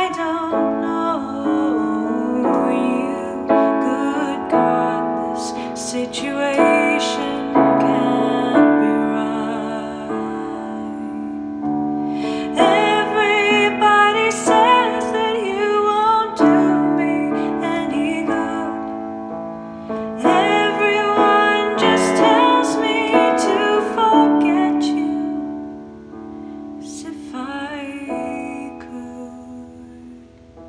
I don't know you. Good God, this situation can't be right. Everybody says that you won't do me any good. Everyone just tells me to forget you, as if I could.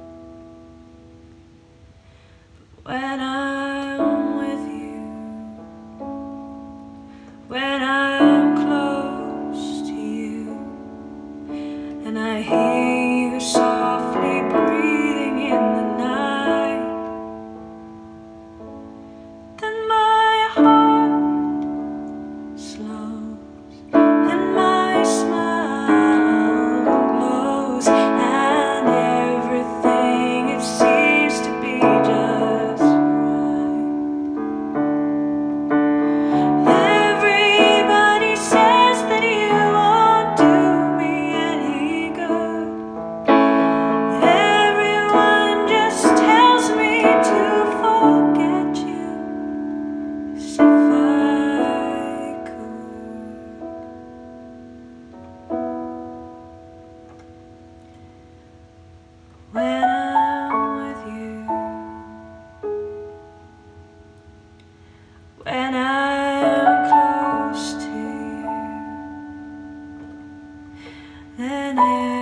But when I'm with you, when I'm close to you, and I hear you softly breathing in the night, then my heart slows and my smile glows, and everything it seems to be just right. Everybody says that you won't do me any good. Everyone just tells me to forget you, as if I could. When I'm with you, when I'm close to you, then